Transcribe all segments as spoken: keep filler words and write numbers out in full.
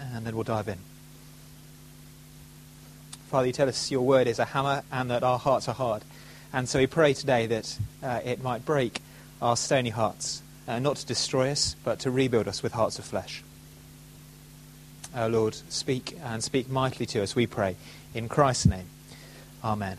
and then we'll dive in. Father, you tell us your word is a hammer and that our hearts are hard. And so we pray today that uh, it might break our stony hearts, uh, not to destroy us, but to rebuild us with hearts of flesh. Uh, Lord, speak and speak mightily to us, we pray. In Christ's name, amen.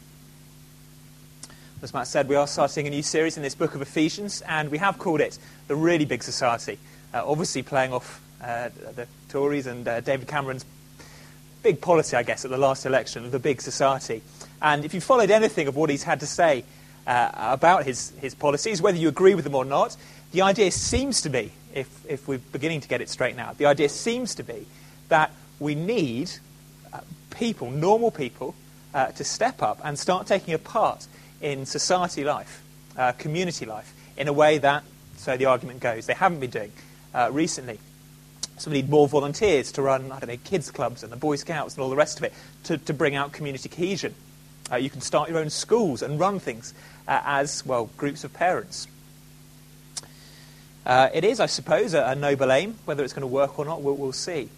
As Matt said, we are starting a new series in this book of Ephesians, and we have called it The Really Big Society. Uh, obviously playing off uh, the Tories and uh, David Cameron's big policy, I guess, at the last election of the big society. And if you followed anything of what he's had to say uh, about his, his policies, whether you agree with them or not, the idea seems to be, if, if we're beginning to get it straightened out, the idea seems to be that we need uh, people, normal people, uh, to step up and start taking a part in society life, uh, community life, in a way that, so the argument goes, they haven't been doing uh, recently. So we need more volunteers to run, I don't know, kids clubs and the Boy Scouts and all the rest of it, to, to bring out community cohesion. Uh, you can start your own schools and run things uh, as, well, groups of parents. Uh, it is, I suppose, a, a noble aim. Whether it's going to work or not, we'll, we'll see.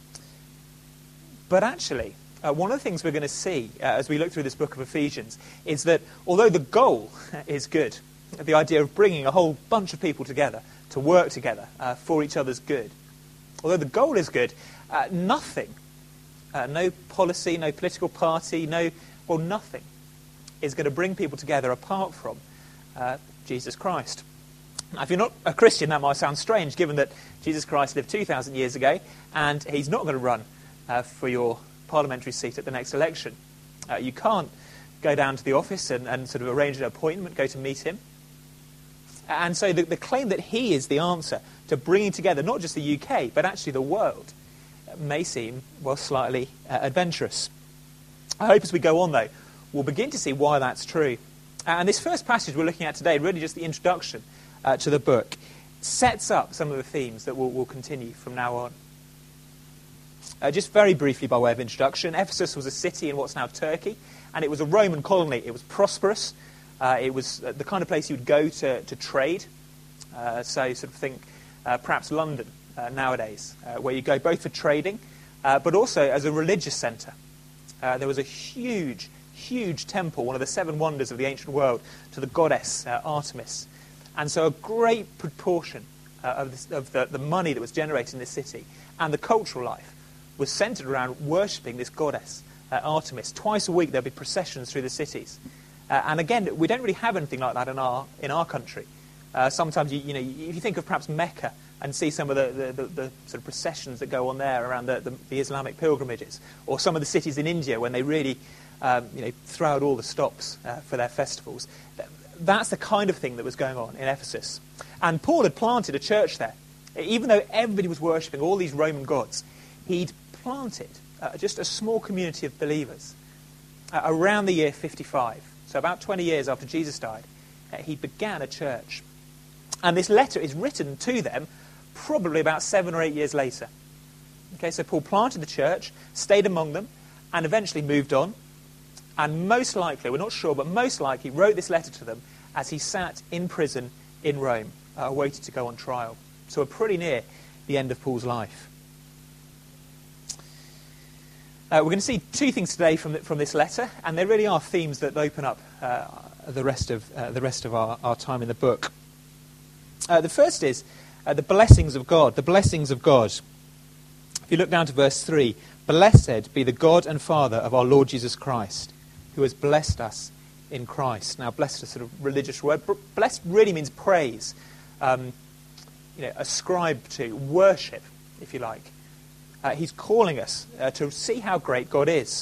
But actually, uh, one of the things we're going to see uh, as we look through this book of Ephesians is that although the goal is good, the idea of bringing a whole bunch of people together to work together uh, for each other's good, although the goal is good, uh, nothing, uh, no policy, no political party, no, well, nothing is going to bring people together apart from uh, Jesus Christ. Now, if you're not a Christian, that might sound strange, given that Jesus Christ lived two thousand years ago, and he's not going to run uh, for your parliamentary seat at the next election. Uh, you can't go down to the office and, and sort of arrange an appointment, go to meet him. And so the, the claim that he is the answer to bringing together not just the U K, but actually the world, may seem, well, slightly uh, adventurous. I hope as we go on, though, we'll begin to see why that's true. And this first passage we're looking at today, really just the introduction uh, to the book, sets up some of the themes that will will continue from now on. Uh, just very briefly by way of introduction, Ephesus was a city in what's now Turkey, and it was a Roman colony. It was prosperous. Uh, it was the kind of place you would go to, to trade. Uh, so you sort of think uh, perhaps London uh, nowadays, uh, where you go both for trading, uh, but also as a religious centre. Uh, there was a huge, huge temple, one of the seven wonders of the ancient world, to the goddess uh, Artemis. And so a great proportion uh, of, this, of the, the money that was generated in this city and the cultural life was centred around worshipping this goddess, uh, Artemis. Twice a week there'll be processions through the cities. Uh, and again, we don't really have anything like that in our in our country. Uh, sometimes, you, you know, if you think of perhaps Mecca and see some of the, the, the, the sort of processions that go on there around the, the, the Islamic pilgrimages, or some of the cities in India when they really, um, you know, throw out all the stops uh, for their festivals. That's the kind of thing that was going on in Ephesus. And Paul had planted a church there. Even though everybody was worshipping all these Roman gods, he'd planted uh, just a small community of believers uh, around the year fifty-five. So about twenty years after Jesus died, uh, he began a church. And this letter is written to them probably about seven or eight years later. Okay, so Paul planted the church, stayed among them, and eventually moved on. And most likely, we're not sure, but most likely wrote this letter to them as he sat in prison in Rome, uh, waiting to go on trial. So we're pretty near the end of Paul's life. Uh, we're going to see two things today from the, from this letter, and there really are themes that open up uh, the rest of uh, the rest of our, our time in the book. Uh, the first is uh, the blessings of God. The blessings of God. If you look down to verse three, "Blessed be the God and Father of our Lord Jesus Christ, who has blessed us in Christ." Now, blessed is a sort of religious word. Blessed really means praise, um, you know, ascribe to, worship, if you like. Uh, he's calling us uh, to see how great God is.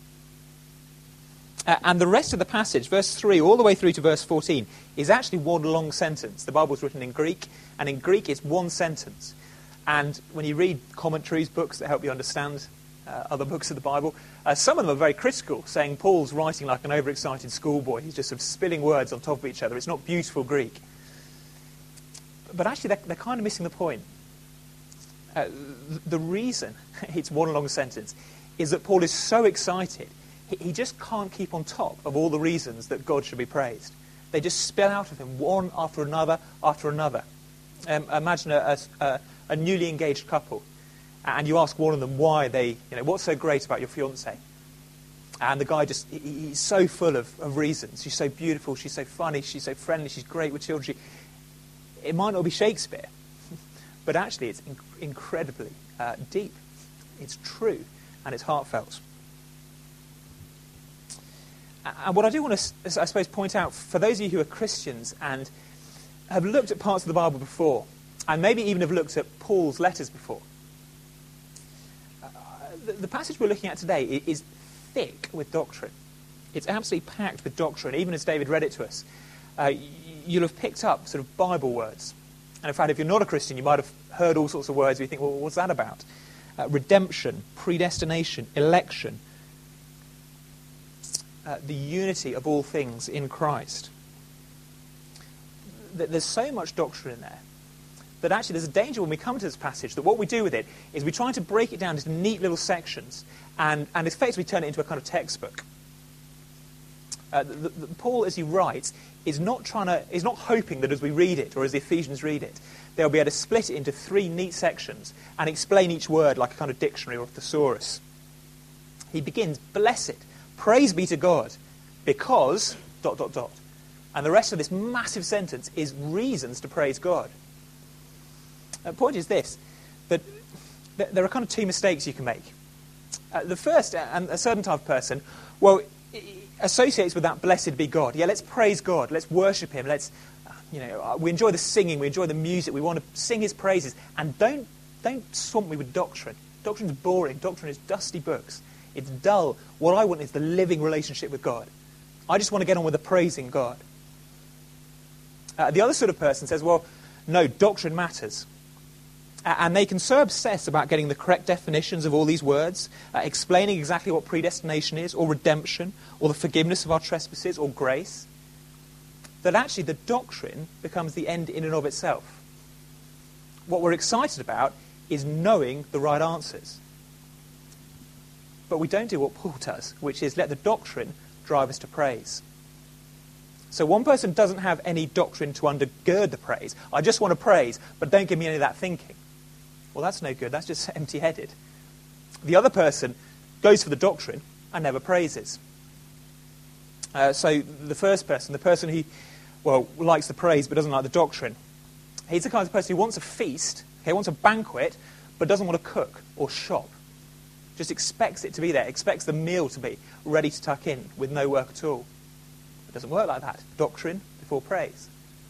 Uh, and the rest of the passage, verse three, all the way through to verse fourteen, is actually one long sentence. The Bible's written in Greek, and in Greek it's one sentence. And when you read commentaries, books that help you understand uh, other books of the Bible, uh, some of them are very critical, saying Paul's writing like an overexcited schoolboy. He's just sort of spilling words on top of each other. It's not beautiful Greek. But actually, they're, they're kind of missing the point. Uh, the reason it's one long sentence is that Paul is so excited, he, he just can't keep on top of all the reasons that God should be praised. They just spill out of him one after another after another. Um, imagine a, a, a newly engaged couple. and you ask one of them why they, you know, what's so great about your fiancée? And the guy just, he, he's so full of, of reasons. She's so beautiful, she's so funny, she's so friendly, she's great with children. She, it might not be Shakespeare, but actually it's in, incredibly uh, deep. It's true, and it's heartfelt. And what I do want to, I suppose, point out, for those of you who are Christians and have looked at parts of the Bible before, and maybe even have looked at Paul's letters before, uh, the, the passage we're looking at today is thick with doctrine. It's absolutely packed with doctrine. Even as David read it to us, uh, you'll have picked up sort of Bible words. And in fact, if you're not a Christian, you might have heard all sorts of words where you think, well, what's that about? Uh, redemption, predestination, election, uh, the unity of all things in Christ. There's so much doctrine in there that actually there's a danger when we come to this passage that what we do with it is we try to break it down into neat little sections and, and effectively turn it into a kind of textbook. Uh, the, the, Paul, as he writes, is not trying to, is not hoping that as we read it, or as the Ephesians read it, they'll be able to split it into three neat sections and explain each word like a kind of dictionary or a thesaurus. He begins, blessed, praise be to God, because, dot, dot, dot. And the rest of this massive sentence is reasons to praise God. The point is this, that there are kind of two mistakes you can make. Uh, the first, and a certain type of person, well, associates with that blessed be God. Yeah, let's praise God, let's worship him, let's, you know, we enjoy the singing, we enjoy the music, we want to sing his praises, and don't, don't swamp me with doctrine. Doctrine's boring, doctrine is dusty books. It's dull. What I want is the living relationship with God. I just want to get on with the praising God. Uh, the other sort of person says, well, no, doctrine matters. Uh, and they can so obsess about getting the correct definitions of all these words, uh, explaining exactly what predestination is, or redemption, or the forgiveness of our trespasses, or grace, that actually the doctrine becomes the end in and of itself. What we're excited about is knowing the right answers. But we don't do what Paul does, which is let the doctrine drive us to praise. So one person doesn't have any doctrine to undergird the praise. I just want to praise, but don't give me any of that thinking. Well, that's no good. That's just empty-headed. The other person goes for the doctrine and never praises. Uh, so the first person, the person who, well, likes the praise but doesn't like the doctrine, he's the kind of person who wants a feast, okay, wants a banquet, but doesn't want to cook or shop. Just expects it to be there, expects the meal to be ready to tuck in with no work at all. It doesn't work like that. Doctrine before praise.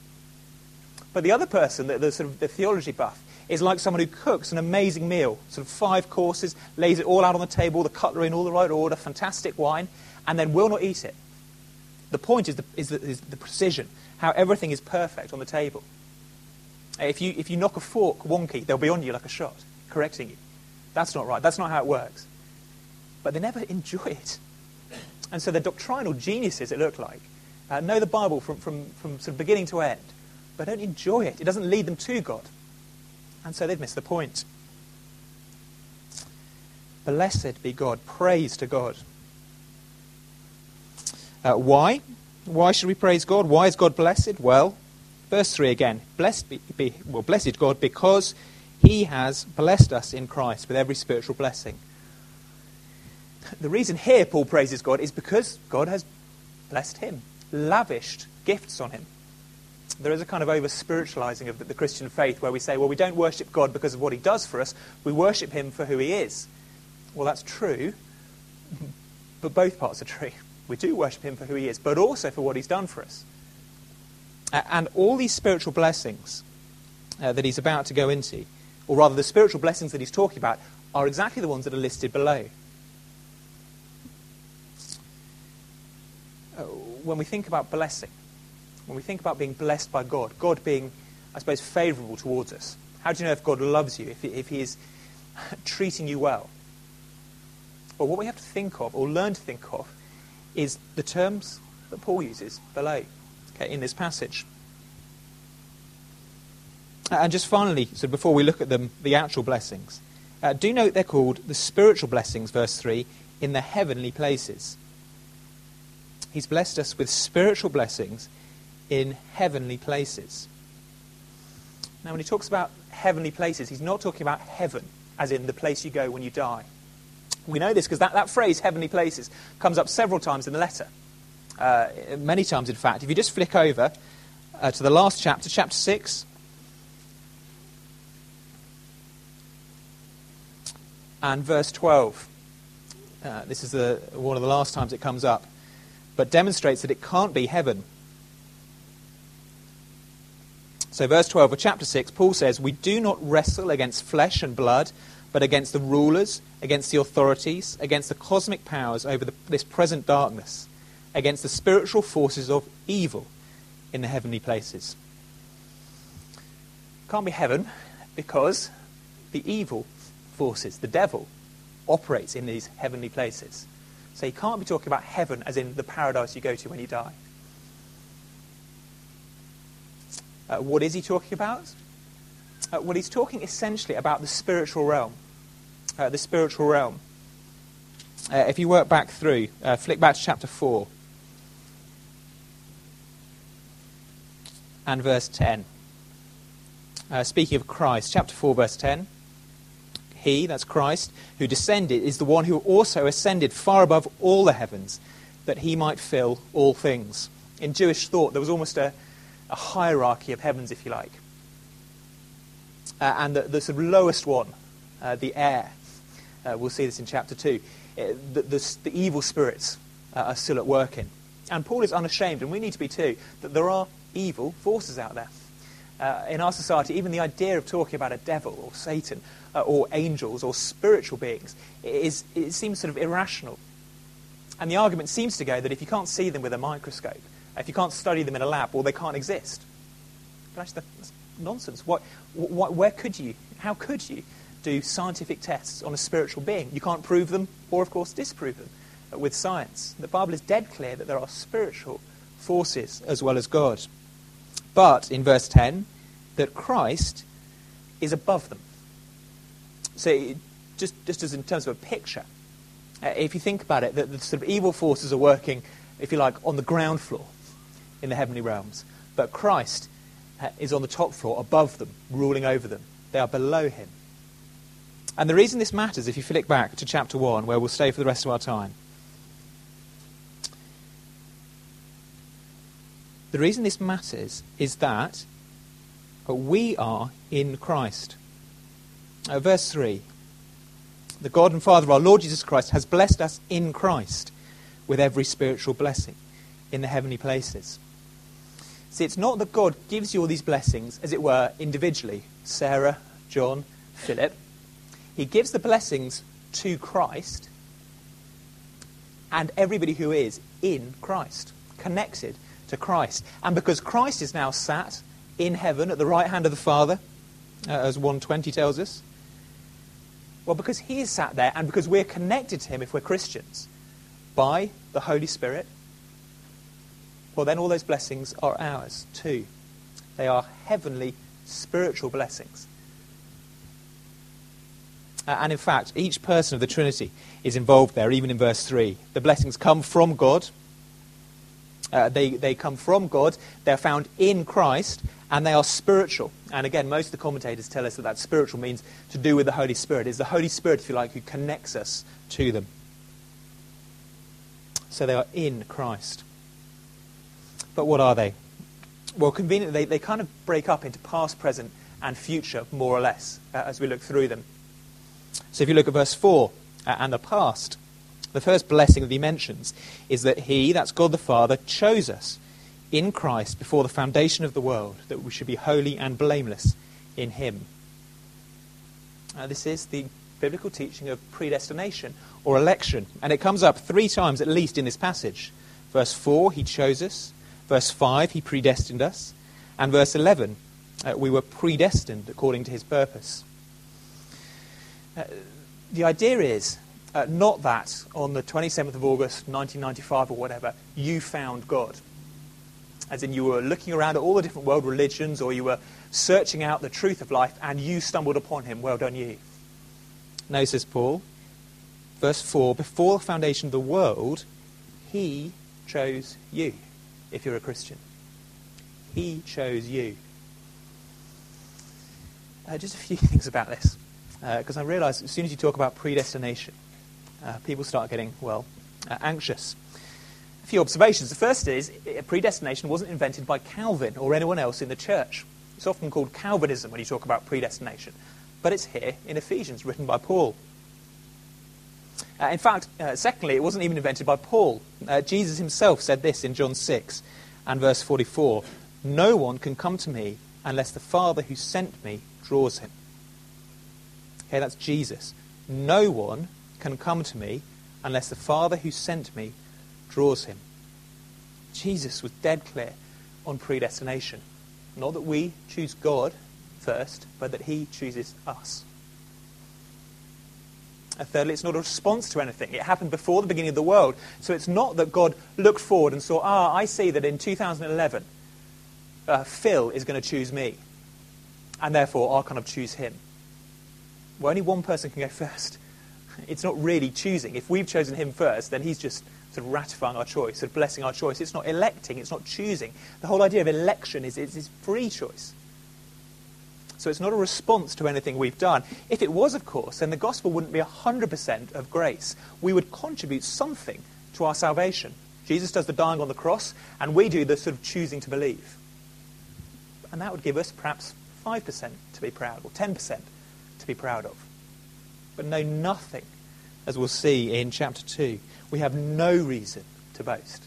But the other person, the, the sort of the theology buff, is like someone who cooks an amazing meal, sort of five courses, lays it all out on the table, the cutlery in all the right order, fantastic wine, and then will not eat it. The point is the, is the, is the precision, how everything is perfect on the table. If you, if you knock a fork wonky, they'll be on you like a shot, correcting you. That's not right. That's not how it works. But they never enjoy it. And so they're doctrinal geniuses, it looked like. Uh, know the Bible from, from, from sort of beginning to end, but don't enjoy it. It doesn't lead them to God. And so they've missed the point. Blessed be God. Praise to God. Uh, why? Why should we praise God? Why is God blessed? Well, verse three again. Blessed be, be well, blessed God, because he has blessed us in Christ with every spiritual blessing. The reason here Paul praises God is because God has blessed him, lavished gifts on him. There is a kind of over-spiritualizing of the, the Christian faith where we say, well, we don't worship God because of what he does for us, we worship him for who he is. Well, that's true, but both parts are true. We do worship him for who he is, but also for what he's done for us. And all these spiritual blessings uh, that he's about to go into, or rather the spiritual blessings that he's talking about, are exactly the ones that are listed below. Uh, when we think about blessing, when we think about being blessed by God, God being, I suppose, favourable towards us, how do you know if God loves you, if he, if he is treating you well? Well, what we have to think of, or learn to think of, is the terms that Paul uses below, okay, in this passage. And just finally, so before we look at them, the actual blessings, uh, do note they're called the spiritual blessings, verse three, in the heavenly places. He's blessed us with spiritual blessings in heavenly places. Now, when he talks about heavenly places, he's not talking about heaven as in the place you go when you die. We know this because that, that phrase, heavenly places, comes up several times in the letter. Uh, many times, in fact. If you just flick over uh, to the last chapter, chapter six, and verse twelve. Uh, this is the, one of the last times it comes up, but demonstrates that it can't be heaven. So verse twelve of chapter six, Paul says, "We do not wrestle against flesh and blood, but against the rulers, against the authorities, against the cosmic powers over the, this present darkness, against the spiritual forces of evil in the heavenly places." Can't be heaven because the evil forces, the devil, operates in these heavenly places. So you can't be talking about heaven as in the paradise you go to when you die. Uh, what is he talking about? Uh, well, he's talking essentially about the spiritual realm. Uh, the spiritual realm. Uh, if you work back through, uh, flick back to chapter four and verse ten. Uh, speaking of Christ, chapter four, verse ten. He, that's Christ, who descended, is the one who also ascended far above all the heavens, that he might fill all things. In Jewish thought, there was almost a, a hierarchy of heavens, if you like. Uh, and the, the sort of lowest one, uh, the air, uh, we'll see this in chapter two, uh, the, the, the evil spirits uh, are still at work in. And Paul is unashamed, and we need to be too, that there are evil forces out there. Uh, in our society, even the idea of talking about a devil or Satan uh, or angels or spiritual beings is it seems sort of irrational. And the argument seems to go that if you can't see them with a microscope, if you can't study them in a lab, well, they can't exist. But actually, that's nonsense. What, what, where could you, how could you do scientific tests on a spiritual being? You can't prove them or, of course, disprove them uh, with science. The Bible is dead clear that there are spiritual forces as well as God. But, in verse ten, that Christ is above them. So, just, just as in terms of a picture, uh, if you think about it, that the sort of evil forces are working, if you like, on the ground floor in the heavenly realms. But Christ uh, is on the top floor, above them, ruling over them. They are below him. And the reason this matters, if you flick back to chapter one, where we'll stay for the rest of our time, the reason this matters is that we are in Christ. Uh, verse three. The God and Father of our Lord Jesus Christ has blessed us in Christ with every spiritual blessing in the heavenly places. See, it's not that God gives you all these blessings, as it were, individually. Sarah, John, Philip. He gives the blessings to Christ and everybody who is in Christ, connected to Christ. And because Christ is now sat in heaven at the right hand of the Father, uh, as one twenty tells us, well, because he is sat there and because we're connected to him if we're Christians by the Holy Spirit, well, then all those blessings are ours too. They are heavenly spiritual blessings. Uh, and in fact, each person of the Trinity is involved there, even in verse three. The blessings come from God. Uh, they, they come from God, they're found in Christ, and they are spiritual. And again, most of the commentators tell us that that spiritual means to do with the Holy Spirit. It's the Holy Spirit, if you like, who connects us to them. So they are in Christ. But what are they? Well, conveniently, they, they kind of break up into past, present, and future, more or less, uh, as we look through them. So if you look at verse four, uh, and the past, the first blessing that he mentions is that he, that's God the Father, chose us in Christ before the foundation of the world, that we should be holy and blameless in him. Uh, this is the biblical teaching of predestination or election, and it comes up three times at least in this passage. Verse four, he chose us. Verse five, he predestined us. And verse eleven, uh, we were predestined according to his purpose. Uh, the idea is Uh, not that on the twenty-seventh of August nineteen ninety-five or whatever, you found God. As in you were looking around at all the different world religions, or you were searching out the truth of life and you stumbled upon him. Well done you. No, says Paul, verse four, before the foundation of the world, he chose you, if you're a Christian. He chose you. Uh, just a few things about this. because uh, I realise as soon as you talk about predestination, uh, people start getting, well, uh, anxious. A few observations. The first is, predestination wasn't invented by Calvin or anyone else in the church. It's often called Calvinism when you talk about predestination. But it's here in Ephesians, written by Paul. Uh, in fact, uh, secondly, it wasn't even invented by Paul. Uh, Jesus himself said this in John six and verse forty-four. No one can come to me unless the Father who sent me draws him. Okay, that's Jesus. No one can come to me unless the Father who sent me draws him. Jesus was dead clear on predestination. Not that we choose God first, but that he chooses us. And thirdly, it's not a response to anything. It happened before the beginning of the world. So it's not that God looked forward and saw, ah, I see that in two thousand eleven, uh, Phil is going to choose me. And therefore, I'll kind of choose him. Well, only one person can go first. It's not really choosing. If we've chosen him first, then he's just sort of ratifying our choice, sort of blessing our choice. It's not electing, it's not choosing. The whole idea of election is it's, it's free choice. So it's not a response to anything we've done. If it was, of course, then the gospel wouldn't be one hundred percent of grace. We would contribute something to our salvation. Jesus does the dying on the cross, and we do the sort of choosing to believe. And that would give us perhaps five percent to be proud, or ten percent to be proud of. But no, nothing, as we'll see in chapter two. We have no reason to boast.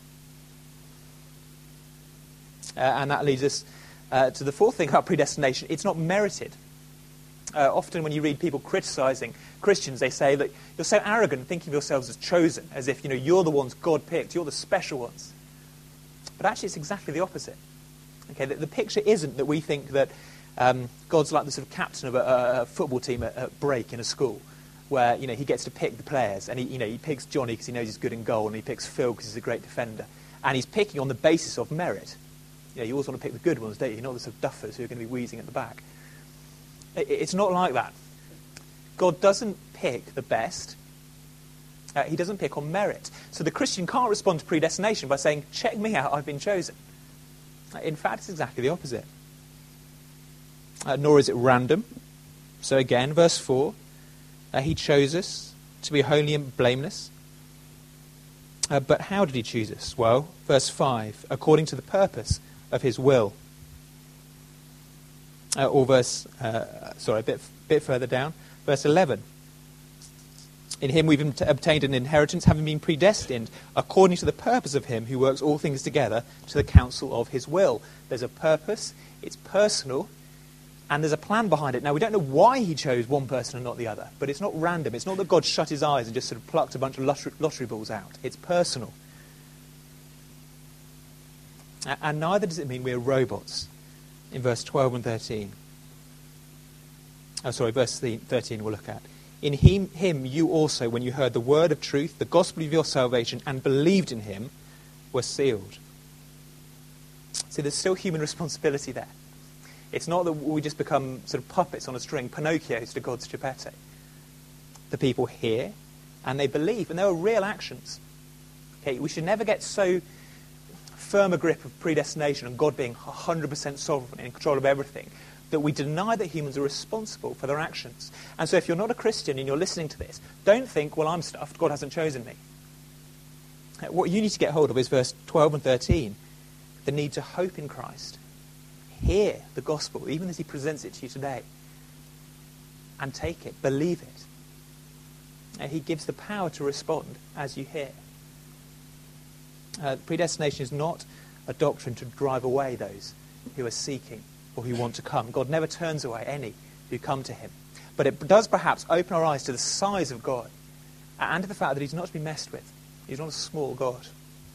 Uh, and that leads us uh, to the fourth thing about predestination. It's not merited. Uh, often when you read people criticising Christians, they say that you're so arrogant, thinking of yourselves as chosen, as if, you know, you're the ones God picked, you're the special ones. But actually it's exactly the opposite. Okay, the, the picture isn't that we think that um, God's like the sort of captain of a, a football team at, at break in a school, where, you know, he gets to pick the players, and he, you know, he picks Johnny because he knows he's good in goal, and he picks Phil because he's a great defender, and he's picking on the basis of merit. You know, you always want to pick the good ones, don't you? Not the sort of duffers who are going to be wheezing at the back. It, it's not like that. God doesn't pick the best. Uh, he doesn't pick on merit. So the Christian can't respond to predestination by saying, check me out, I've been chosen. In fact, it's exactly the opposite. Uh, nor is it random. So again, verse four, uh, he chose us to be holy and blameless. Uh, but how did he choose us? Well, verse five, according to the purpose of his will. Uh, or verse, uh, sorry, a bit, bit further down, verse eleven. In him we've obtained an inheritance, having been predestined according to the purpose of him who works all things together to the counsel of his will. There's a purpose, it's personal, and there's a plan behind it. Now, we don't know why he chose one person and not the other, but it's not random. It's not that God shut his eyes and just sort of plucked a bunch of lottery, lottery balls out. It's personal. And neither does it mean we're robots in verse twelve and thirteen. Oh, sorry, verse thirteen we'll look at. In him, him you also, when you heard the word of truth, the gospel of your salvation, and believed in him, were sealed. See, there's still human responsibility there. It's not that we just become sort of puppets on a string, Pinocchios to God's Geppetto. The people hear, and they believe, and there are real actions. Okay, we should never get so firm a grip of predestination and God being one hundred percent sovereign and in control of everything that we deny that humans are responsible for their actions. And so if you're not a Christian and you're listening to this, don't think, well, I'm stuffed, God hasn't chosen me. What you need to get hold of is verse twelve and thirteen, the need to hope in Christ. Hear the gospel, even as he presents it to you today, and take it, believe it. And he gives the power to respond as you hear. Uh, predestination is not a doctrine to drive away those who are seeking or who want to come. God never turns away any who come to him. But it does perhaps open our eyes to the size of God and to the fact that he's not to be messed with. He's not a small God.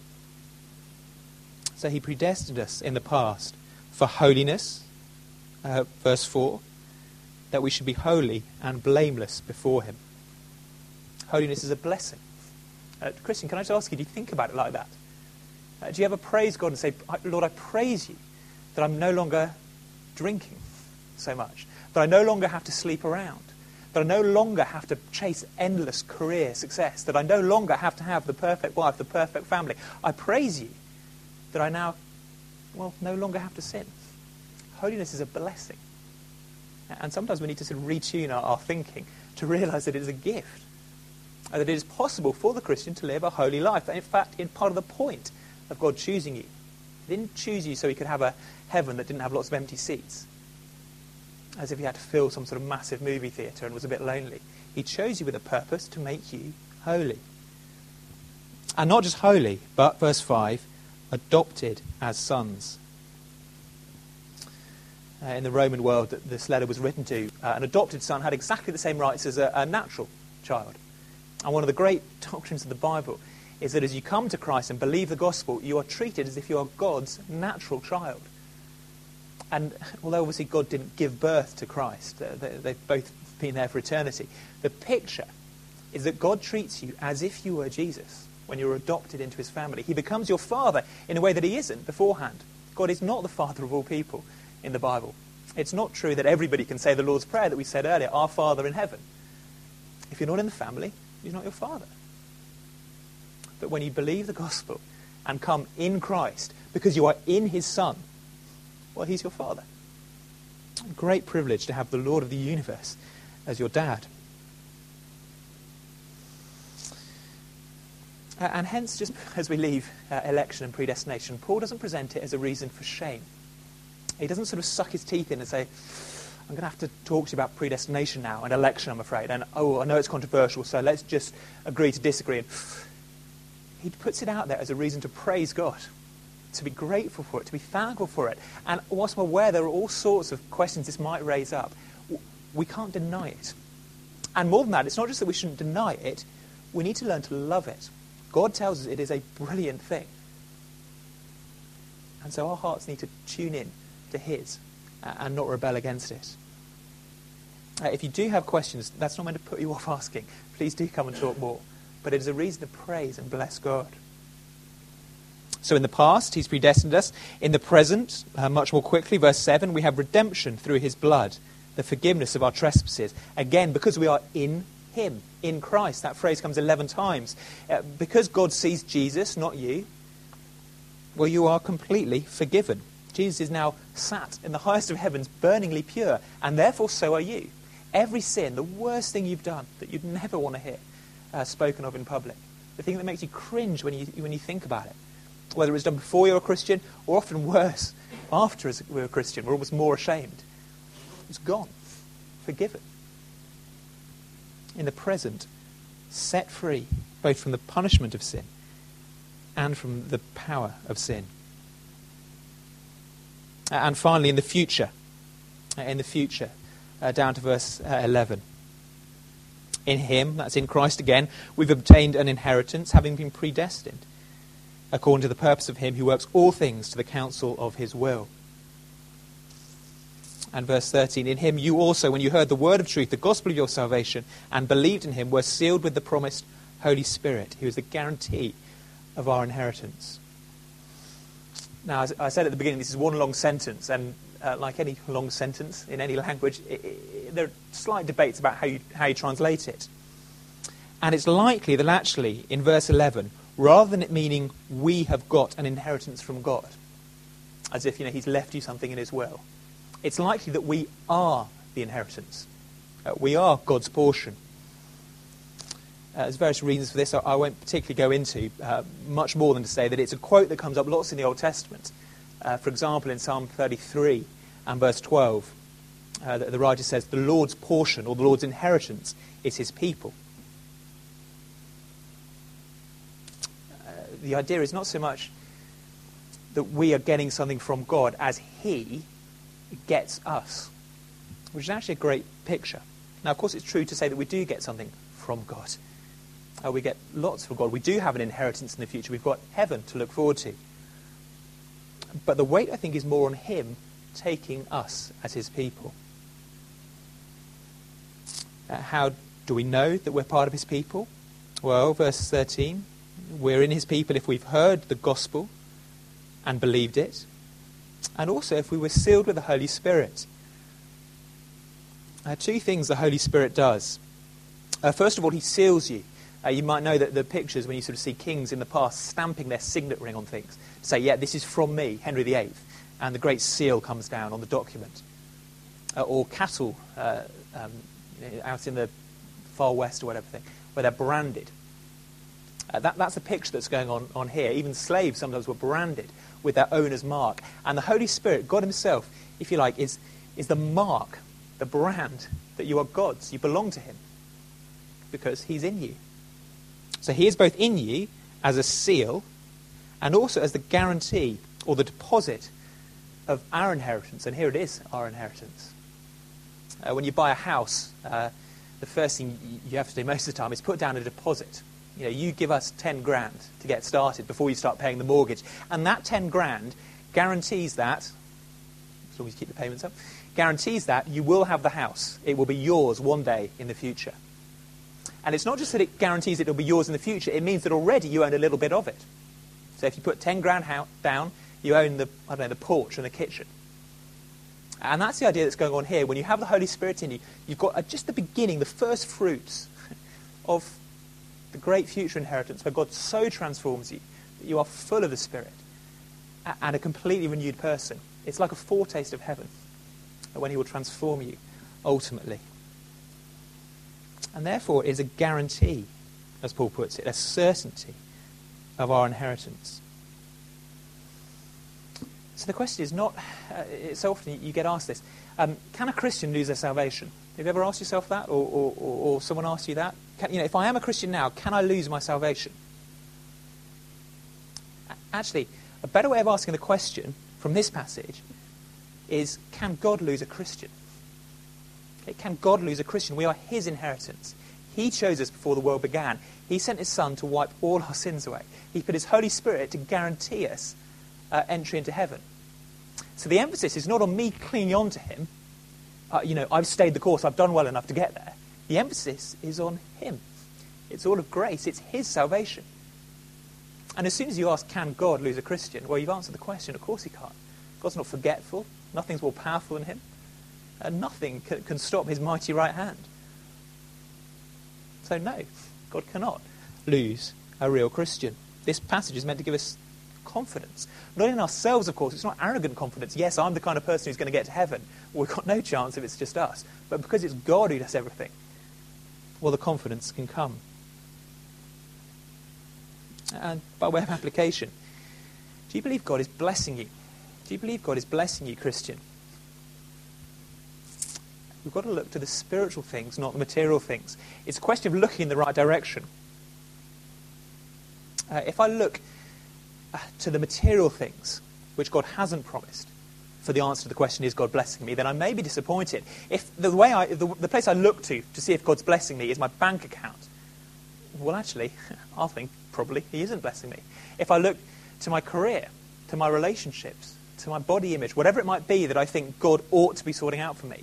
So he predestined us in the past for holiness, uh, verse four, that we should be holy and blameless before him. Holiness is a blessing. Uh, Christian, can I just ask you, do you think about it like that? Uh, do you ever praise God and say, Lord, I praise you that I'm no longer drinking so much, that I no longer have to sleep around, that I no longer have to chase endless career success, that I no longer have to have the perfect wife, the perfect family. I praise you that I now, well, no longer have to sin. Holiness is a blessing. And sometimes we need to sort of retune our, our thinking to realise that it is a gift, and that it is possible for the Christian to live a holy life. And in fact, in part of the point of God choosing you, He didn't choose you so He could have a heaven that didn't have lots of empty seats, as if He had to fill some sort of massive movie theatre and was a bit lonely. He chose you with a purpose to make you holy. And not just holy, but, verse five, adopted as sons. Uh, in the Roman world that this letter was written to, uh, an adopted son had exactly the same rights as a, a natural child. And one of the great doctrines of the Bible is that as you come to Christ and believe the gospel, you are treated as if you are God's natural child. And although obviously God didn't give birth to Christ, uh, they, they've both been there for eternity, the picture is that God treats you as if you were Jesus when you're adopted into His family. He becomes your father in a way that He isn't beforehand. God is not the father of all people in the Bible. It's not true that everybody can say the Lord's Prayer that we said earlier, Our Father in heaven. If you're not in the family, He's not your father. But when you believe the gospel and come in Christ because you are in His Son, well, He's your father. A great privilege to have the Lord of the universe as your dad. Uh, and hence, just as we leave uh, election and predestination, Paul doesn't present it as a reason for shame. He doesn't sort of suck his teeth in and say, I'm going to have to talk to you about predestination now and election, I'm afraid. And, oh, I know it's controversial, so let's just agree to disagree. And he puts it out there as a reason to praise God, to be grateful for it, to be thankful for it. And whilst I'm aware there are all sorts of questions this might raise up, we can't deny it. And more than that, it's not just that we shouldn't deny it, we need to learn to love it. God tells us it is a brilliant thing. And so our hearts need to tune in to His uh, and not rebel against it. Uh, if you do have questions, that's not meant to put you off asking. Please do come and talk more. But it is a reason to praise and bless God. So in the past, He's predestined us. In the present, uh, much more quickly, verse seven, we have redemption through His blood, the forgiveness of our trespasses. Again, because we are in Him, in Christ. That phrase comes eleven times. Uh, because God sees Jesus, not you, well, you are completely forgiven. Jesus is now sat in the highest of heavens, burningly pure, and therefore so are you. Every sin, the worst thing you've done that you'd never want to hear uh, spoken of in public, the thing that makes you cringe when you when you think about it, whether it was done before you're a Christian or often worse, after we're a Christian, we're almost more ashamed. It's gone, forgiven. In the present, set free, both from the punishment of sin and from the power of sin. And finally, in the future, in the future, uh, down to verse uh, eleven. In Him, that's in Christ again, we've obtained an inheritance, having been predestined, according to the purpose of Him who works all things to the counsel of His will. And verse thirteen, in Him you also, when you heard the word of truth, the gospel of your salvation, and believed in Him, were sealed with the promised Holy Spirit, who is the guarantee of our inheritance. Now, as I said at the beginning, this is one long sentence, and uh, like any long sentence in any language, it, it, there are slight debates about how you, how you translate it. And it's likely that actually, in verse eleven, rather than it meaning we have got an inheritance from God, as if, you know, He's left you something in His will, it's likely that we are the inheritance. Uh, we are God's portion. Uh, there's various reasons for this I, I won't particularly go into, uh, much more than to say that it's a quote that comes up lots in the Old Testament. Uh, for example, in Psalm thirty-three and verse twelve, uh, the, the writer says, the Lord's portion, or the Lord's inheritance, is His people. Uh, the idea is not so much that we are getting something from God as He gets us, which is actually a great picture. Now, of course, it's true to say that we do get something from God. Uh, we get lots from God. We do have an inheritance in the future. We've got heaven to look forward to. But the weight, I think, is more on Him taking us as His people. Uh, how do we know that we're part of His people? Well, verse thirteen, we're in His people if we've heard the gospel and believed it, and also if we were sealed with the Holy Spirit. Uh, two things the Holy Spirit does. Uh, first of all, He seals you. Uh, you might know that the pictures when you sort of see kings in the past stamping their signet ring on things, to say, yeah, this is from me, Henry the Eighth, and the great seal comes down on the document. uh, or cattle uh, um, you know, out in the far west or whatever thing, where they're branded. Uh, that, that's a picture that's going on, on here. Even slaves sometimes were branded with their owner's mark. And the Holy Spirit, God himself, if you like, is, is the mark, the brand that you are God's. You belong to him because he's in you. So he is both in you as a seal and also as the guarantee or the deposit of our inheritance. And here it is, our inheritance. Uh, when you buy a house, uh, the first thing you have to do most of the time is put down a deposit. You know, you give us ten grand to get started before you start paying the mortgage. And that ten grand guarantees that, as long as you keep the payments up, guarantees that you will have the house. It will be yours one day in the future. And it's not just that it guarantees it will be yours in the future, it means that already you own a little bit of it. So if you put ten grand ho- down, you own the, I don't know, the porch and the kitchen. And that's the idea that's going on here. When you have the Holy Spirit in you, you've got uh, just the beginning, the first fruits of the great future inheritance where God so transforms you that you are full of the Spirit and a completely renewed person. It's like a foretaste of heaven when he will transform you ultimately. And therefore it is a guarantee, as Paul puts it, a certainty of our inheritance. So the question is not, uh, so often you get asked this, um, can a Christian lose their salvation? Have you ever asked yourself that, or, or, or, or someone asked you that? Can, you know, if I am a Christian now, can I lose my salvation? Actually, a better way of asking the question from this passage is, can God lose a Christian? Okay, can God lose a Christian? We are his inheritance. He chose us before the world began. He sent his Son to wipe all our sins away. He put his Holy Spirit to guarantee us uh, entry into heaven. So the emphasis is not on me clinging on to him. Uh, you know, I've stayed the course, I've done well enough to get there. The emphasis is on him. It's all of grace. It's his salvation. And as soon as you ask, can God lose a Christian? Well, you've answered the question. Of course he can't. God's not forgetful. Nothing's more powerful than him. And nothing can, can stop his mighty right hand. So no, God cannot lose a real Christian. This passage is meant to give us confidence. Not in ourselves, of course. It's not arrogant confidence. Yes, I'm the kind of person who's going to get to heaven. Well, we've got no chance if it's just us. But because it's God who does everything, well, the confidence can come. And by way of application, do you believe God is blessing you? Do you believe God is blessing you, Christian? We've got to look to the spiritual things, not the material things. It's a question of looking in the right direction. Uh, if I look uh, to the material things, which God hasn't promised, for the answer to the question, is God blessing me, then I may be disappointed. If the way I, the, the place I look to to see if God's blessing me is my bank account, well, actually, I'll think probably he isn't blessing me. If I look to my career, to my relationships, to my body image, whatever it might be that I think God ought to be sorting out for me,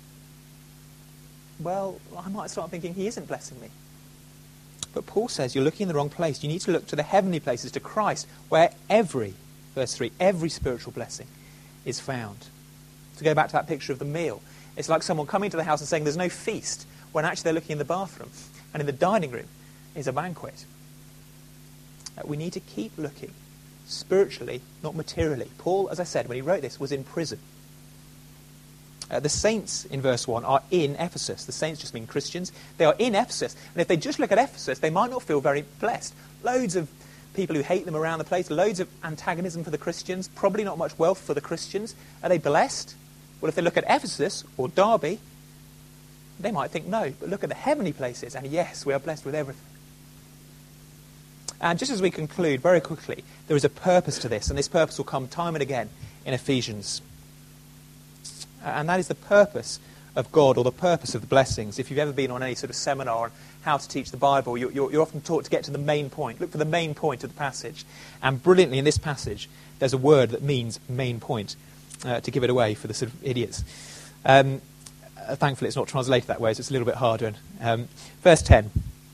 well, I might start thinking he isn't blessing me. But Paul says you're looking in the wrong place. You need to look to the heavenly places, to Christ, where every, verse three, every spiritual blessing is found. To go back to that picture of the meal, it's like someone coming to the house and saying there's no feast, when actually they're looking in the bathroom, and in the dining room is a banquet. Uh, we need to keep looking spiritually, not materially. Paul, as I said, when he wrote this, was in prison. Uh, the saints in verse one are in Ephesus. The saints just mean Christians. They are in Ephesus. And if they just look at Ephesus, they might not feel very blessed. Loads of people who hate them around the place, loads of antagonism for the Christians, probably not much wealth for the Christians. Are they blessed? Well, if they look at Ephesus or Derby, they might think no. But look at the heavenly places, and yes, we are blessed with everything. And just as we conclude, very quickly, there is a purpose to this, and this purpose will come time and again in Ephesians. And that is the purpose of God, or the purpose of the blessings. If you've ever been on any sort of seminar on how to teach the Bible, you're, you're, you're often taught to get to the main point. Look for the main point of the passage. And brilliantly in this passage, there's a word that means main point, uh, to give it away for the sort of idiots. Um, uh, thankfully, it's not translated that way, so it's a little bit harder. Um, verse ten.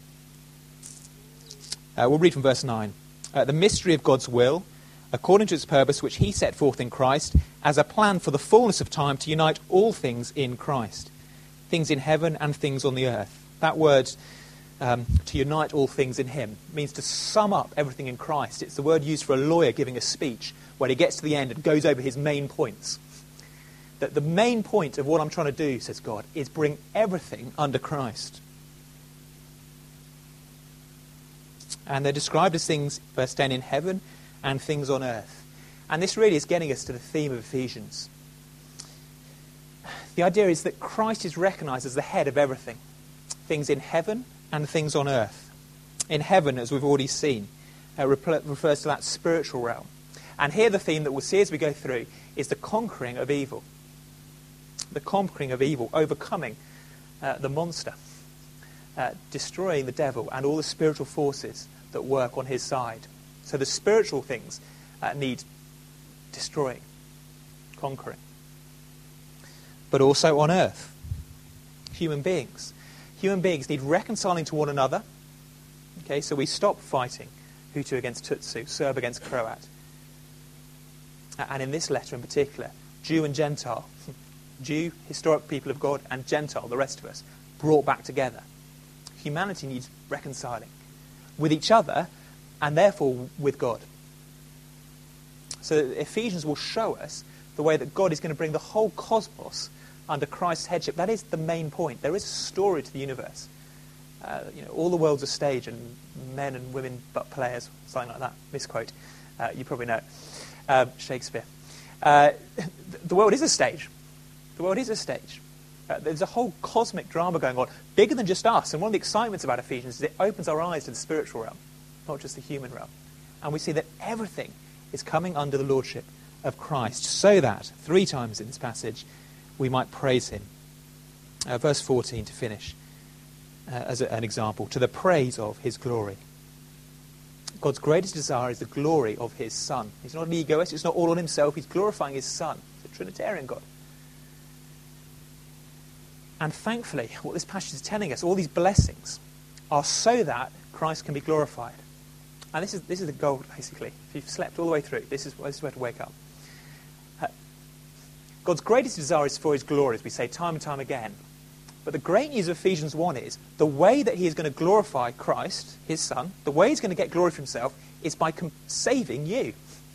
Uh, we'll read from verse nine. Uh, the mystery of God's will, according to its purpose, which he set forth in Christ, as a plan for the fullness of time to unite all things in Christ, things in heaven and things on the earth. That word, um, to unite all things in him, means to sum up everything in Christ. It's the word used for a lawyer giving a speech, where he gets to the end and goes over his main points. that the main point of what I'm trying to do, says God, is bring everything under Christ. And they're described as things, verse ten, in heaven and things on earth. And this really is getting us to the theme of Ephesians. The idea is that Christ is recognized as the head of everything. Things in heaven and things on earth. In heaven, as we've already seen, uh, refers to that spiritual realm. And here the theme that we'll see as we go through is the conquering of evil. The conquering of evil, overcoming uh, the monster, uh, destroying the devil and all the spiritual forces that work on his side. So the spiritual things uh, need destroying, conquering. But also on earth, human beings. Human beings need reconciling to one another. Okay, so we stop fighting Hutu against Tutsi, Serb against Croat. And in this letter in particular, Jew and Gentile, Jew, historic people of God, and Gentile, the rest of us, brought back together. Humanity needs reconciling with each other and therefore with God. So Ephesians will show us the way that God is going to bring the whole cosmos under Christ's headship. That is the main point. There is a story to the universe. Uh, you know, all the world's a stage, and men and women but players, something like that. Misquote. Uh, you probably know. Uh, Shakespeare. Uh, the world is a stage. The world is a stage. Uh, there's a whole cosmic drama going on, bigger than just us. And one of the excitements about Ephesians is it opens our eyes to the spiritual realm, not just the human realm. And we see that everything is coming under the lordship of Christ, so that, three times in this passage, we might praise him. Uh, verse fourteen to finish, uh, as a, an example, to the praise of his glory. God's greatest desire is the glory of his Son. He's not an egoist, it's not all on himself, he's glorifying his Son. He's a Trinitarian God. And thankfully, what this passage is telling us, all these blessings, are so that Christ can be glorified. And this is this is the goal, basically. If you've slept all the way through, this is, this is where to wake up. Uh, God's greatest desire is for his glory, as we say time and time again. But the great news of Ephesians one is the way that he is going to glorify Christ, his Son, the way he's going to get glory for himself is by com- saving you.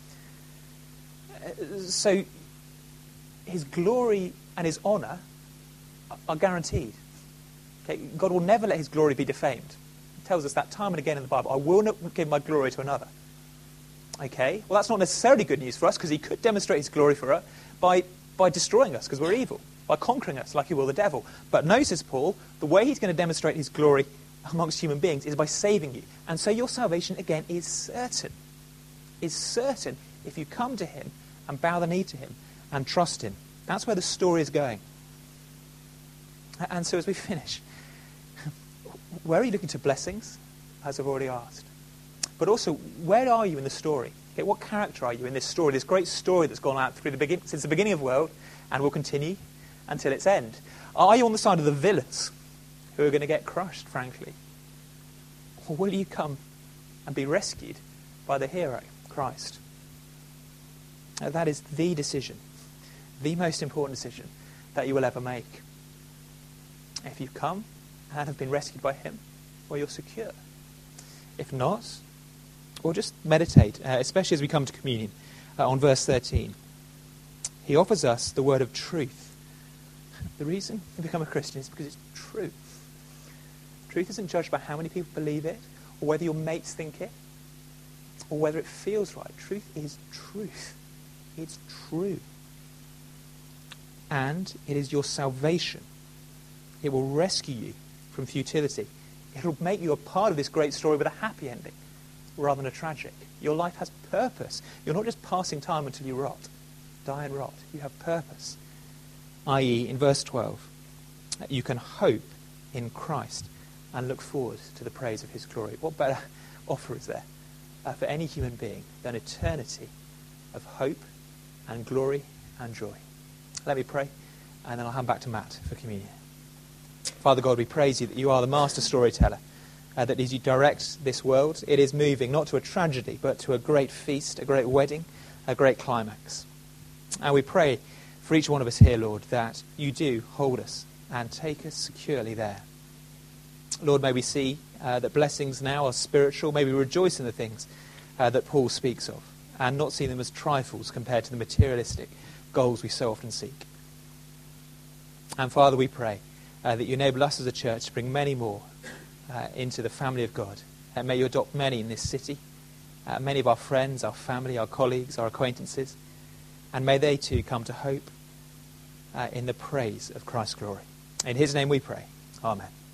Uh, so his glory and his honour are guaranteed. Okay? God will never let his glory be defamed. He tells us that time and again in the Bible. I will not give my glory to another. Okay? Well, that's not necessarily good news for us, because he could demonstrate his glory for us by, by destroying us because we're evil, by conquering us like he will the devil. But no, says Paul, the way he's going to demonstrate his glory amongst human beings is by saving you. And so your salvation, again, is certain. Is certain if you come to him and bow the knee to him and trust him. That's where the story is going. And so as we finish, where are you looking to blessings, as I've already asked? But also, where are you in the story? Okay, what character are you in this story, this great story that's gone out through the begin- since the beginning of the world and will continue until its end? Are you on the side of the villains who are going to get crushed, frankly? Or will you come and be rescued by the hero, Christ? Now, that is the decision, the most important decision that you will ever make. If you come and have been rescued by him, well, you're secure. If not, well, just meditate, uh, especially as we come to communion, uh, on verse thirteen. He offers us the word of truth. The reason you become a Christian is because it's true. Truth isn't judged by how many people believe it, or whether your mates think it, or whether it feels right. Truth is truth. It's true. And it is your salvation. It will rescue you from futility. It'll make you a part of this great story with a happy ending rather than a tragic. Your life has purpose. You're not just passing time until you rot, die and rot. You have purpose. that is, in verse twelve, you can hope in Christ and look forward to the praise of his glory. What better offer is there uh, for any human being than eternity of hope and glory and joy? Let me pray, and then I'll hand back to Matt for communion. Father God, we praise you that you are the master storyteller, uh, that as you direct this world, it is moving not to a tragedy, but to a great feast, a great wedding, a great climax. And we pray for each one of us here, Lord, that you do hold us and take us securely there. Lord, may we see uh, that blessings now are spiritual. May we rejoice in the things uh, that Paul speaks of and not see them as trifles compared to the materialistic goals we so often seek. And Father, we pray uh, that you enable us as a church to bring many more uh, into the family of God. And may you adopt many in this city, uh, many of our friends, our family, our colleagues, our acquaintances. And may they too come to hope uh, in the praise of Christ's glory. In his name we pray. Amen.